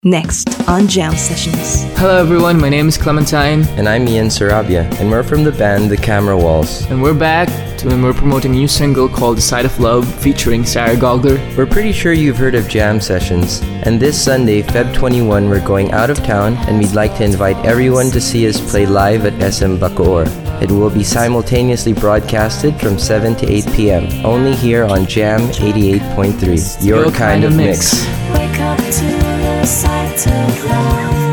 Next on Jam Sessions. Hello everyone, my name is Clementine. And I'm Ian Sarabia, and we're from the band The Camera Walls. And we're back, and we're promoting a new single called The Side of Love featuring Sarah Gogler. We're pretty sure you've heard of Jam Sessions, and this Sunday, Feb 21, we're going out of town, and we'd like to invite everyone to see us play live at SM Bacoor. It will be simultaneously broadcasted from 7 to 8 p.m. only here on Jam 88.3, your kind of mix. Wake up to the sight of love.